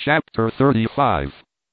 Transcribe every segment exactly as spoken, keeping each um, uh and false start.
Chapter thirty-five.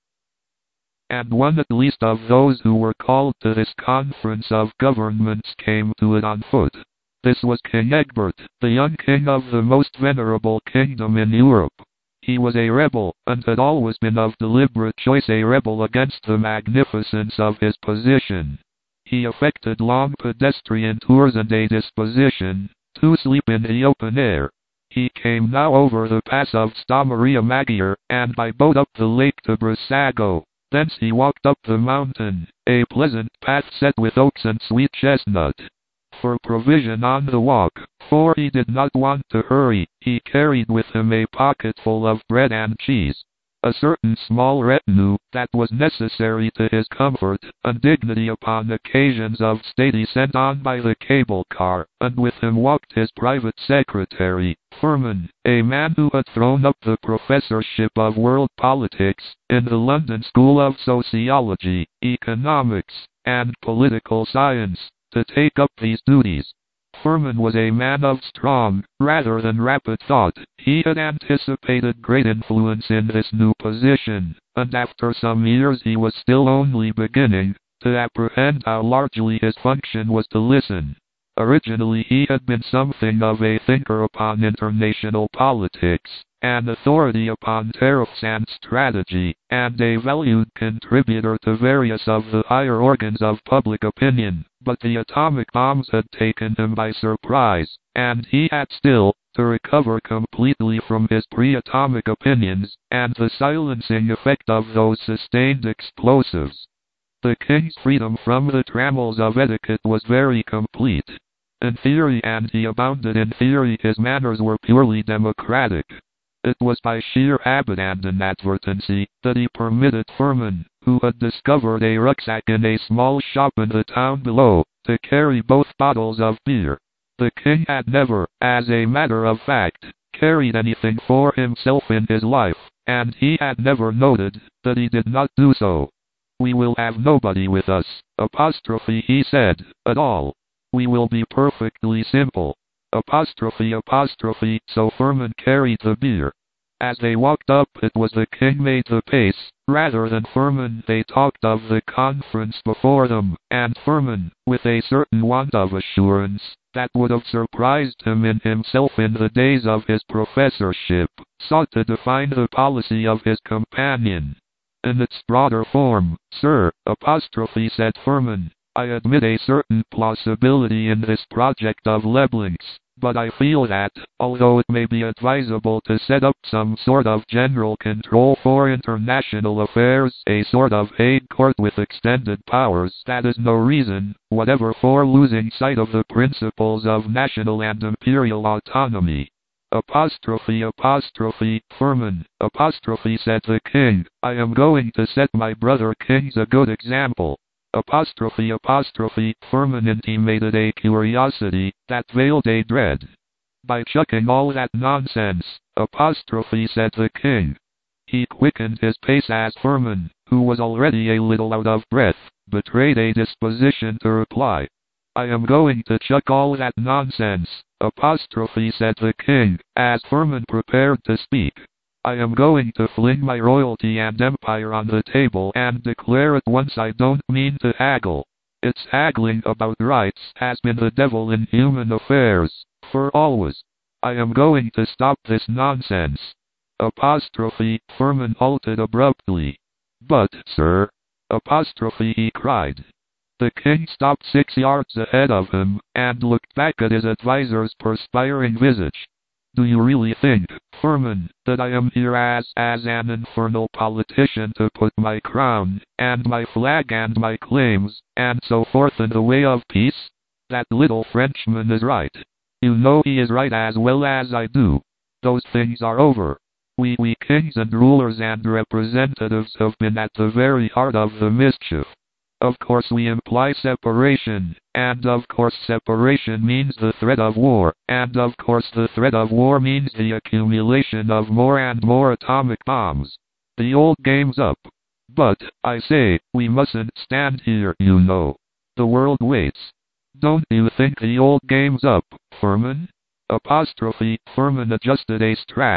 And one at least of those who were called to this conference of governments came to it on foot. This was King Egbert, the young king of the most venerable kingdom in Europe. He was a rebel, and had always been of deliberate choice a rebel against the magnificence of his position. He affected long pedestrian tours and a disposition to sleep in the open air. He came now over the pass of Sta Maria Maggiore, and by boat up the lake to Brissago. Thence he walked up the mountain, a pleasant path set with oaks and sweet chestnut. For provision on the walk, for he did not want to hurry, he carried with him a pocketful of bread and cheese. A certain small retinue, that was necessary to his comfort and dignity upon occasions of state he sent on by the cable car, and with him walked his private secretary, Firmin, a man who had thrown up the professorship of world politics in the London School of Sociology, Economics, and Political Science, to take up these duties. Firmin was a man of strong, rather than rapid thought. He had anticipated great influence in this new position, and after some years he was still only beginning to apprehend how largely his function was to listen. Originally he had been something of a thinker upon international politics, an authority upon tariffs and strategy, and a valued contributor to various of the higher organs of public opinion. But the atomic bombs had taken him by surprise, and he had still to recover completely from his pre-atomic opinions, and the silencing effect of those sustained explosives. The king's freedom from the trammels of etiquette was very complete. In theory, and he abounded in theory, his manners were purely democratic. It was by sheer habit and inadvertency that he permitted Firmin, who had discovered a rucksack in a small shop in the town below, to carry both bottles of beer. The king had never, as a matter of fact, carried anything for himself in his life, and he had never noted that he did not do so. "We will have nobody with us, apostrophe," he said, "at all. We will be perfectly simple. Apostrophe, apostrophe." So Firmin carried the beer. As they walked up, it was the king made the pace, rather than Firmin. They talked of the conference before them, and Firmin, with a certain want of assurance that would have surprised him in himself in the days of his professorship, sought to define the policy of his companion. In its broader form, "Sir, apostrophe," said Firmin, "I admit a certain plausibility in this project of Leblanc's, but I feel that, although it may be advisable to set up some sort of general control for international affairs, a sort of Hague Court with extended powers, that is no reason whatever for losing sight of the principles of national and imperial autonomy." Apostrophe, apostrophe, Firmin, apostrophe, said the king, "I am going to set my brother kings a good example." Apostrophe, apostrophe, Firmin intimated a curiosity that veiled a dread. "By chucking all that nonsense," apostrophe, said the king. He quickened his pace as Firmin, who was already a little out of breath, betrayed a disposition to reply. "I am going to chuck all that nonsense," apostrophe, said the king, as Firmin prepared to speak. "I am going to fling my royalty and empire on the table and declare at once I don't mean to haggle. It's haggling about rights has been the devil in human affairs, for always. I am going to stop this nonsense." Apostrophe, Firmin halted abruptly. "But, sir," apostrophe, he cried. The king stopped six yards ahead of him, and looked back at his advisor's perspiring visage. "Do you really think, Firmin, that I am here as, as an infernal politician to put my crown, and my flag and my claims, and so forth in the way of peace? That little Frenchman is right. You know he is right as well as I do. Those things are over. We, we kings and rulers and representatives have been at the very heart of the mischief. Of course we imply separation, and of course separation means the threat of war, and of course the threat of war means the accumulation of more and more atomic bombs. The old game's up. But, I say, we mustn't stand here, you know. The world waits. Don't you think the old game's up, Firmin?" Apostrophe, Firmin adjusted a strap,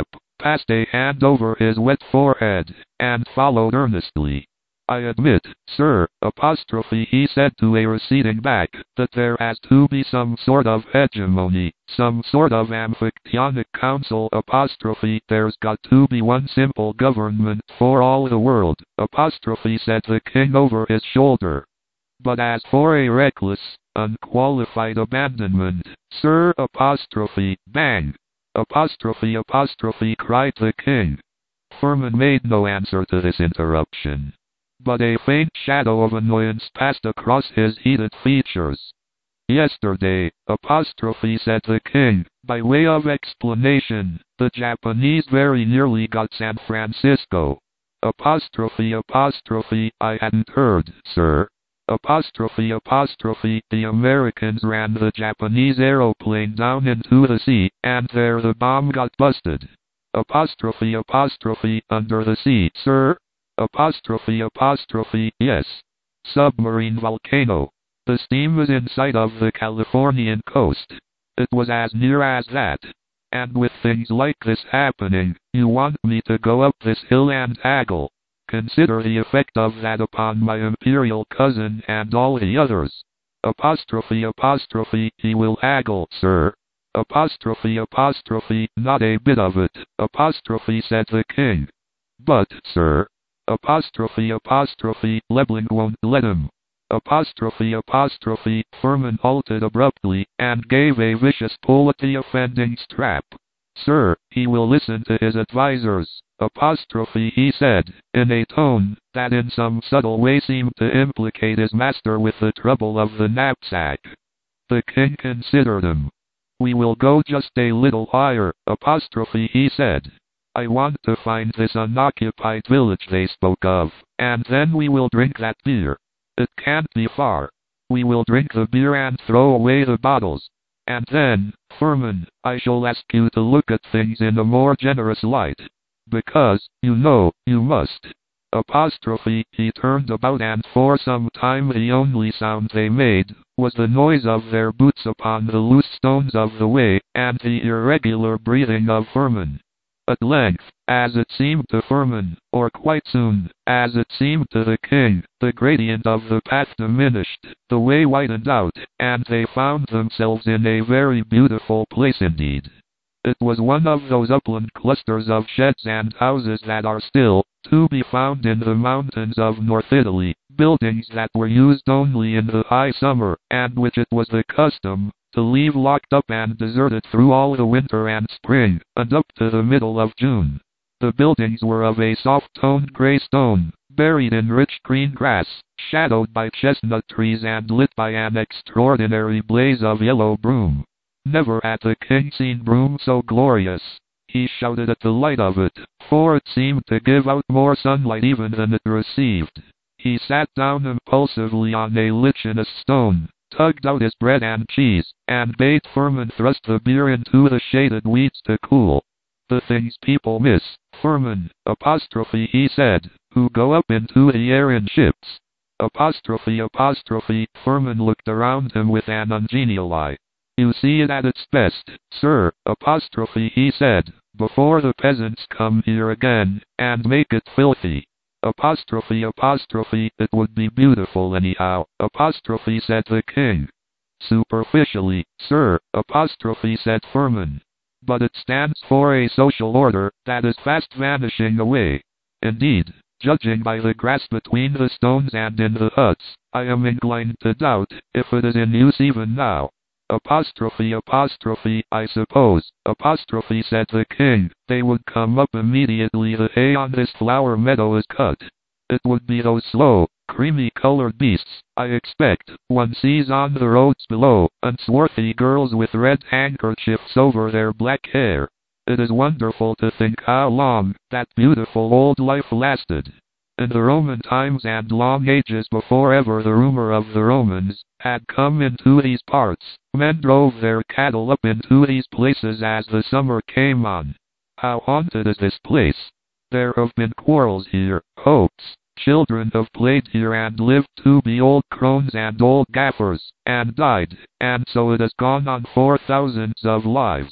passed a hand over his wet forehead, and followed earnestly. I admit, sir, apostrophe, he said to a receding back, that there has to be some sort of hegemony, some sort of amphictyonic council, apostrophe, there's got to be one simple government for all the world, apostrophe, said the king over his shoulder. But as for a reckless, unqualified abandonment, sir, apostrophe, bang, apostrophe, apostrophe, cried the king. Furman made no answer to this interruption, but a faint shadow of annoyance passed across his heated features. Yesterday, apostrophe, said the king, by way of explanation, the Japanese very nearly got San Francisco. Apostrophe, apostrophe, I hadn't heard, sir. Apostrophe, apostrophe, the Americans ran the Japanese aeroplane down into the sea, and there the bomb got busted. Apostrophe, apostrophe, under the sea, sir. Apostrophe, apostrophe, yes. Submarine volcano. The steam was in sight of the Californian coast. It was as near as that. And with things like this happening, you want me to go up this hill and haggle. Consider the effect of that upon my imperial cousin and all the others. Apostrophe, apostrophe, he will haggle, sir. Apostrophe, apostrophe, not a bit of it, apostrophe, said the king. But, sir. Apostrophe, apostrophe, Lebling won't let him. Apostrophe, apostrophe, Furman halted abruptly, and gave a vicious pull at the offending strap. Sir, he will listen to his advisers, apostrophe, he said, in a tone that in some subtle way seemed to implicate his master with the trouble of the knapsack. The king considered him. We will go just a little higher, apostrophe, he said. I want to find this unoccupied village they spoke of, and then we will drink that beer. It can't be far. We will drink the beer and throw away the bottles. And then, Furman, I shall ask you to look at things in a more generous light. Because, you know, you must. Apostrophe, he turned about, and for some time the only sound they made was the noise of their boots upon the loose stones of the way, and the irregular breathing of Furman. At length, as it seemed to Furman, or quite soon, as it seemed to the king, the gradient of the path diminished, the way widened out, and they found themselves in a very beautiful place indeed. It was one of those upland clusters of sheds and houses that are still to be found in the mountains of North Italy, buildings that were used only in the high summer, and which it was the custom to leave locked up and deserted through all the winter and spring, and up to the middle of June. The buildings were of a soft-toned gray stone, buried in rich green grass, shadowed by chestnut trees and lit by an extraordinary blaze of yellow broom. Never had the king seen broom so glorious. He shouted at the light of it, for it seemed to give out more sunlight even than it received. He sat down impulsively on a lichenous stone, tugged out his bread and cheese, and bade Furman thrust the beer into the shaded weeds to cool. The things people miss, Furman, apostrophe, he said, who go up into the air in ships. Apostrophe, apostrophe, Furman looked around him with an ungenial eye. You see it at its best, sir, apostrophe, he said, before the peasants come here again, and make it filthy. Apostrophe, apostrophe, it would be beautiful anyhow, apostrophe, said the king. Superficially, sir, apostrophe, said Furman. But it stands for a social order that is fast vanishing away. Indeed, judging by the grass between the stones and in the huts, I am inclined to doubt if it is in use even now. Apostrophe, apostrophe, I suppose, apostrophe, said the king, they would come up immediately the hay on this flower meadow is cut. It would be those slow, creamy-colored beasts, I expect, one sees on the roads below, and swarthy girls with red handkerchiefs over their black hair. It is wonderful to think how long that beautiful old life lasted. In the Roman times and long ages before ever the rumor of the Romans had come into these parts, men drove their cattle up into these places as the summer came on. How haunted is this place! There have been quarrels here, hopes, children have played here and lived to be old crones and old gaffers, and died, and so it has gone on for thousands of lives.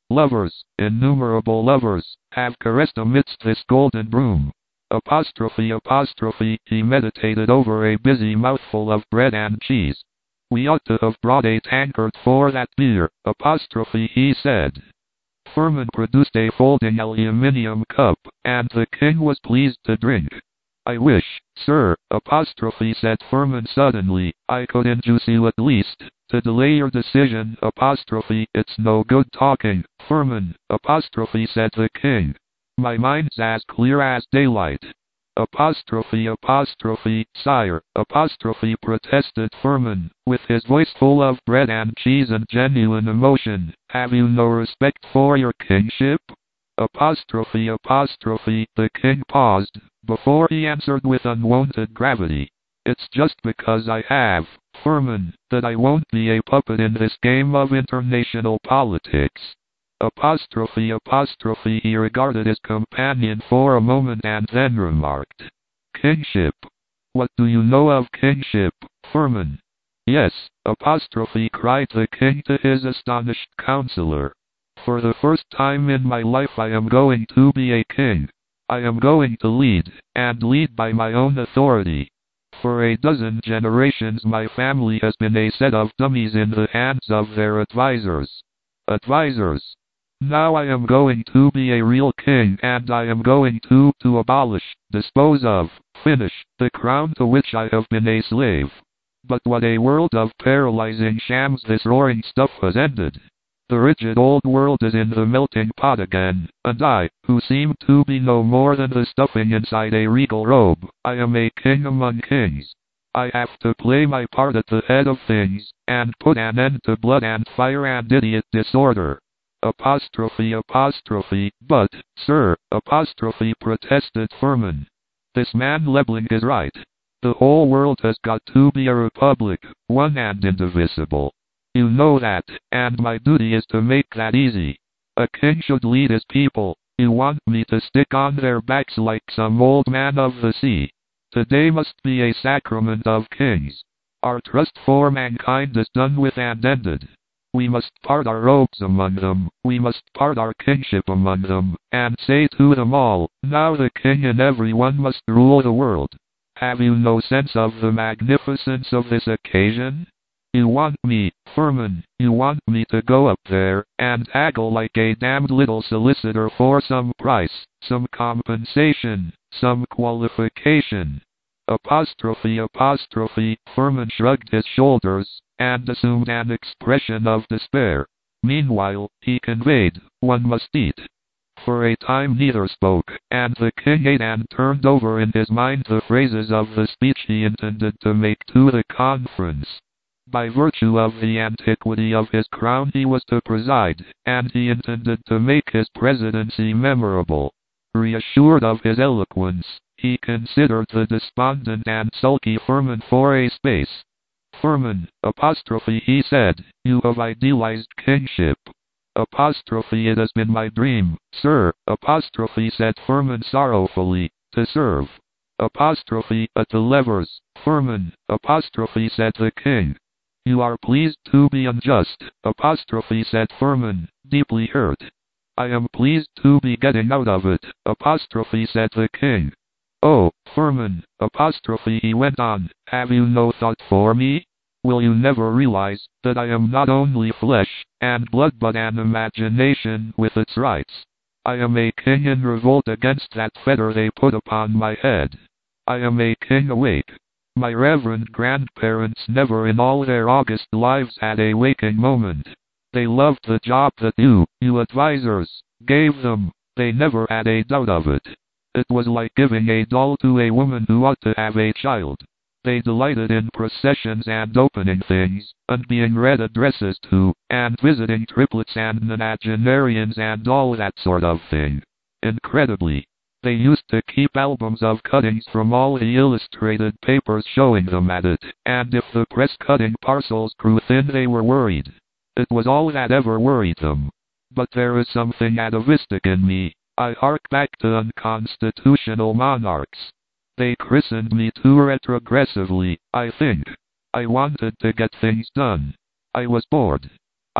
Lovers, innumerable lovers, have caressed amidst this golden broom. Apostrophe apostrophe, he meditated over a busy mouthful of bread and cheese. We ought to have brought a tankard for that beer, apostrophe, he said. Furman produced a folding aluminium cup, and the king was pleased to drink. I wish, sir, apostrophe, said Furman suddenly, I could induce you at least to delay your decision, apostrophe. It's no good talking, Furman, apostrophe, said the king. My mind's as clear as daylight. Apostrophe apostrophe, sire, apostrophe, protested Furman, with his voice full of bread and cheese and genuine emotion. Have you no respect for your kingship? Apostrophe apostrophe, the king paused, before he answered with unwonted gravity. It's just because I have, Furman, that I won't be a puppet in this game of international politics. Apostrophe apostrophe, he regarded his companion for a moment and then remarked. Kingship. What do you know of kingship, Furman? Yes, apostrophe, cried the king to his astonished counselor. For the first time in my life I am going to be a king. I am going to lead, and lead by my own authority. For a dozen generations my family has been a set of dummies in the hands of their advisors. Advisors. Now I am going to be a real king, and I am going to, to abolish, dispose of, finish, the crown to which I have been a slave. But what a world of paralyzing shams this roaring stuff has ended. The rigid old world is in the melting pot again, and I, who seem to be no more than the stuffing inside a regal robe, I am a king among kings. I have to play my part at the head of things, and put an end to blood and fire and idiot disorder. Apostrophe apostrophe, but, sir, apostrophe, protested Furman. This man Lebling is right. The whole world has got to be a republic, one and indivisible. You know that, and my duty is to make that easy. A king should lead his people. You want me to stick on their backs like some old man of the sea. Today must be a sacrament of kings. Our trust for mankind is done with and ended. We must part our robes among them, we must part our kingship among them, and say to them all, now the king and everyone must rule the world. Have you no sense of the magnificence of this occasion? You want me, Furman, you want me to go up there, and haggle like a damned little solicitor for some price, some compensation, some qualification. Apostrophe apostrophe, Furman shrugged his shoulders, and assumed an expression of despair. Meanwhile, he conveyed, one must eat. For a time neither spoke, and the king ate and turned over in his mind the phrases of the speech he intended to make to the conference. By virtue of the antiquity of his crown he was to preside, and he intended to make his presidency memorable. Reassured of his eloquence, he considered the despondent and sulky Furman for a space. Furman, apostrophe, he said, you have idealized kingship. Apostrophe, it has been my dream, sir, apostrophe, said Furman sorrowfully, to serve. Apostrophe, at the levers, Furman, apostrophe, said the king. You are pleased to be unjust, apostrophe, said Furman, deeply hurt. I am pleased to be getting out of it, apostrophe, said the king. Oh, Furman, apostrophe, he went on, have you no thought for me? Will you never realize that I am not only flesh and blood but an imagination with its rights? I am a king in revolt against that fetter they put upon my head. I am a king awake. My reverend grandparents never in all their august lives had a waking moment. They loved the job that you, you advisors, gave them. They never had a doubt of it. It was like giving a doll to a woman who ought to have a child. They delighted in processions and opening things, and being read addresses to, and visiting triplets and nonagenarians and all that sort of thing. Incredibly, they used to keep albums of cuttings from all the illustrated papers showing them at it, and if the press cutting parcels grew thin they were worried. It was all that ever worried them. But there is something atavistic in me. I hark back to unconstitutional monarchs. They christened me too retrogressively, I think. I wanted to get things done. I was bored.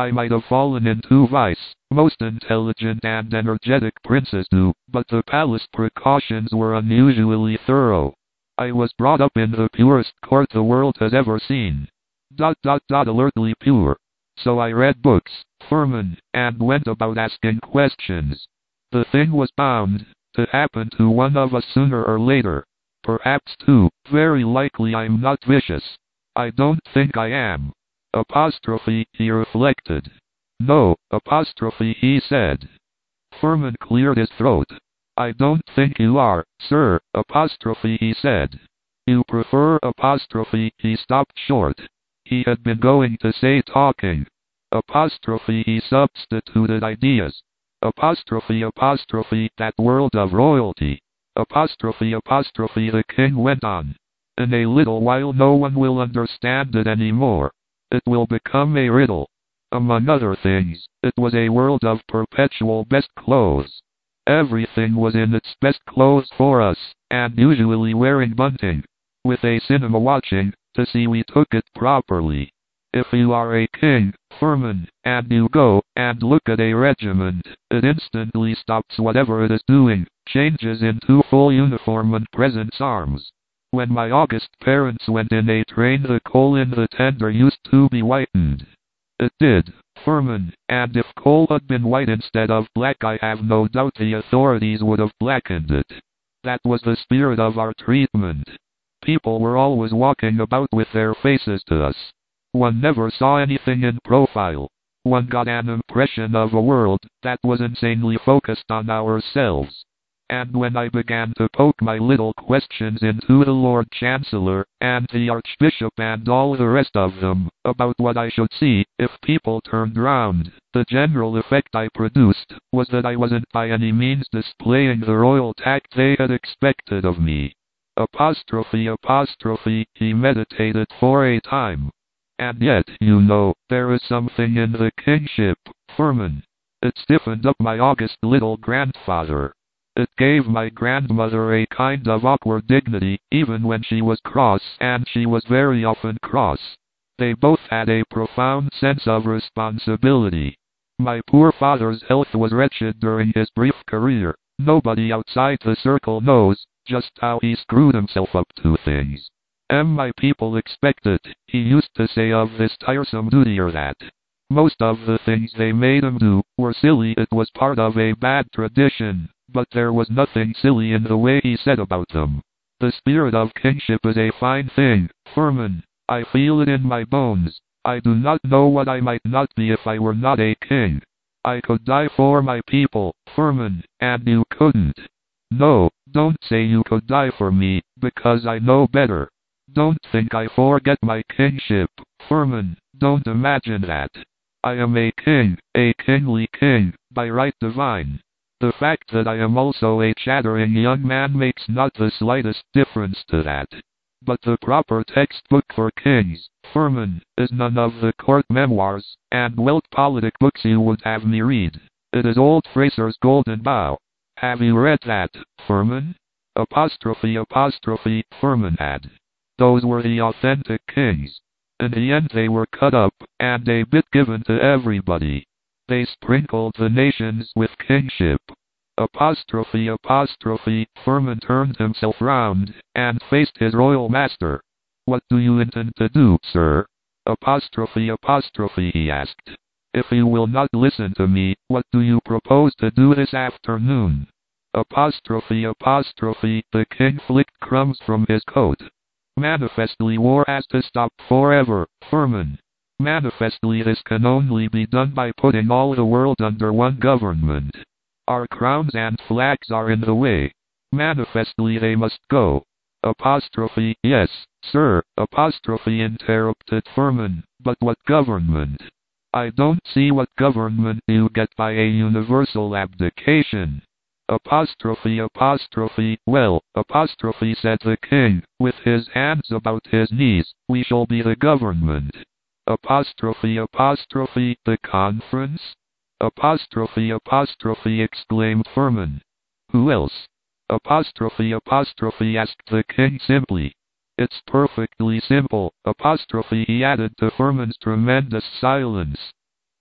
I might have fallen into vice, most intelligent and energetic princes do, but the palace precautions were unusually thorough. I was brought up in the purest court the world has ever seen. Dot dot dot alertly pure. So I read books, Furman, and went about asking questions. The thing was bound to happen to one of us sooner or later. Perhaps two, very likely I'm not vicious. I don't think I am. Apostrophe, he reflected. No, apostrophe, he said. Furman cleared his throat. I don't think you are, sir, apostrophe, he said. You prefer apostrophe, he stopped short. He had been going to say talking. Apostrophe, he substituted ideas. Apostrophe, apostrophe, that world of royalty. Apostrophe, apostrophe, the king went on. In a little while no one will understand it anymore. It will become a riddle. Among other things, it was a world of perpetual best clothes. Everything was in its best clothes for us, and usually wearing bunting. With a cinema watching, to see we took it properly. If you are a king, Furman, and you go and look at a regiment, it instantly stops whatever it is doing, changes into full uniform and presents arms. When my august parents went in a train, the coal in the tender used to be whitened. It did, Furman, and if coal had been white instead of black, I have no doubt the authorities would have blackened it. That was the spirit of our treatment. People were always walking about with their faces to us. One never saw anything in profile. One got an impression of a world that was insanely focused on ourselves. And when I began to poke my little questions into the Lord Chancellor, and the Archbishop and all the rest of them, about what I should see if people turned round, the general effect I produced was that I wasn't by any means displaying the royal tact they had expected of me. Apostrophe, apostrophe, he meditated for a time. And yet, you know, there is something in the kingship, Furman. It stiffened up my august little grandfather. It gave my grandmother a kind of awkward dignity, even when she was cross, and she was very often cross. They both had a profound sense of responsibility. My poor father's health was wretched during his brief career. Nobody outside the circle knows just how he screwed himself up to things. "Am my people expect it," he used to say of this tiresome duty or that. Most of the things they made him do were silly. It was part of a bad tradition, but there was nothing silly in the way he said about them. The spirit of kingship is a fine thing, Furman. I feel it in my bones. I do not know what I might not be if I were not a king. I could die for my people, Furman, and you couldn't. No, don't say you could die for me, because I know better. Don't think I forget my kingship, Furman. Don't imagine that. I am a king, a kingly king, by right divine. The fact that I am also a chattering young man makes not the slightest difference to that. But the proper textbook for kings, Furman, is none of the court memoirs and Welt-Politik books you would have me read. It is old Fraser's Golden Bough. Have you read that, Furman? Apostrophe, apostrophe, Furman had. Those were the authentic kings. In the end they were cut up, and a bit given to everybody. They sprinkled the nations with kingship. Apostrophe, apostrophe, Furman turned himself round, and faced his royal master. "What do you intend to do, sir?" Apostrophe, apostrophe, he asked. "If you will not listen to me, what do you propose to do this afternoon?" Apostrophe, apostrophe, the king flicked crumbs from his coat. "Manifestly war has to stop forever, Furman. Manifestly this can only be done by putting all the world under one government. Our crowns and flags are in the way. Manifestly they must go." Apostrophe, "Yes, sir," apostrophe interrupted Furman, "but what government? I don't see what government you get by a universal abdication." Apostrophe, apostrophe, "Well," apostrophe said the king, with his hands about his knees, "we shall be the government." Apostrophe, apostrophe, "The conference?" Apostrophe, apostrophe, exclaimed Furman. "Who else?" Apostrophe, apostrophe, asked the king simply. "It's perfectly simple," apostrophe he added to Furman's tremendous silence.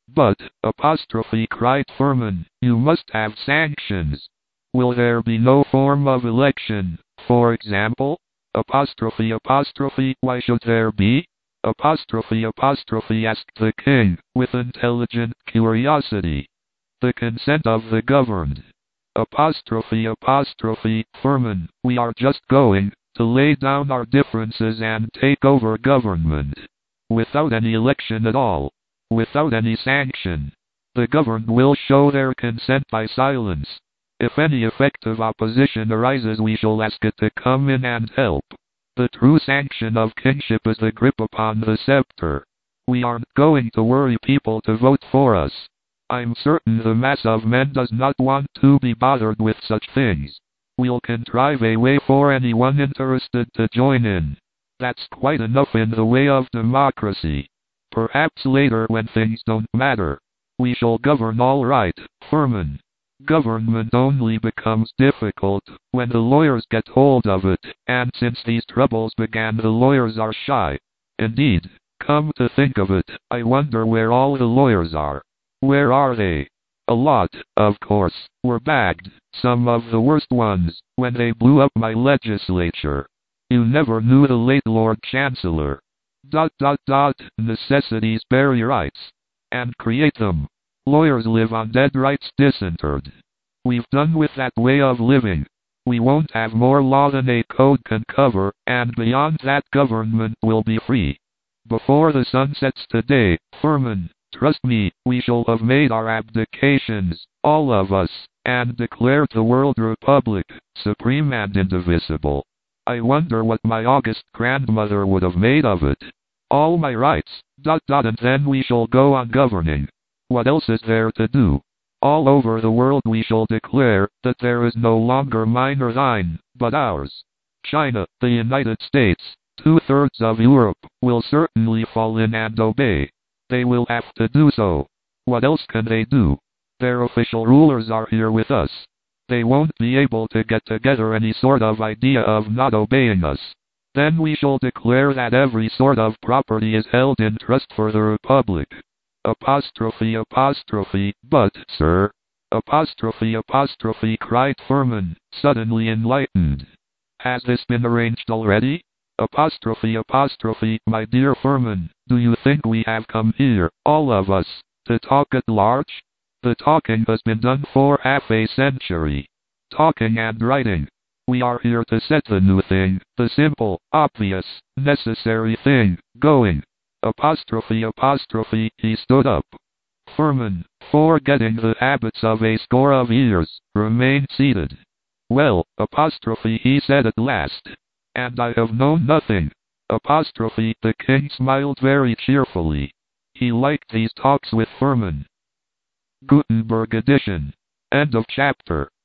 but, apostrophe cried Furman, you must have sanctions. Will there be no form of election, for example? Apostrophe apostrophe why should there be? Apostrophe apostrophe asked the king, with intelligent curiosity. The consent of the governed. Apostrophe apostrophe Furman, we are just going to lay down our differences and take over government. Without any election at all. Without any sanction. The governed will show their consent by silence. If any effective opposition arises, we shall ask it to come in and help. The true sanction of kingship is the grip upon the scepter. We aren't going to worry people to vote for us. I'm certain the mass of men does not want to be bothered with such things. We'll contrive a way for anyone interested to join in. That's quite enough in the way of democracy. Perhaps later, when things don't matter, we shall govern all right, Furman. Government only becomes difficult when the lawyers get hold of it, and since these troubles began, the lawyers are shy. Indeed, come to think of it, I wonder where all the lawyers are. Where are they? A lot, of course, were bagged, some of the worst ones, when they blew up my legislature. You never knew the late Lord Chancellor. Dot dot dot, necessities bury rights. And create them. Lawyers live on dead rights disinterred. We've done with that way of living. We won't have more law than a code can cover, and beyond that government will be free. Before the sun sets today, Furman, trust me, we shall have made our abdications, all of us, and declared the world republic, supreme and indivisible. I wonder what my august grandmother would have made of it. All my rights, dot dot, and then we shall go on governing. What else is there to do? All over the world we shall declare that there is no longer mine or thine, but ours. China, the United States, two-thirds of Europe, will certainly fall in and obey. They will have to do so. What else can they do? Their official rulers are here with us. They won't be able to get together any sort of idea of not obeying us. Then we shall declare that every sort of property is held in trust for the Republic. Apostrophe apostrophe, but, sir. Apostrophe apostrophe cried Furman, suddenly enlightened. Has this been arranged already? Apostrophe apostrophe, my dear Furman, do you think we have come here, all of us, to talk at large? The talking has been done for half a century. Talking and writing. We are here to set the new thing, the simple, obvious, necessary thing, going. Apostrophe apostrophe, he stood up. Furman, forgetting the habits of a score of years, remained seated. Well, apostrophe, he said at last. And I have known nothing. Apostrophe, the king smiled very cheerfully. He liked these talks with Furman. Gutenberg edition. End of chapter.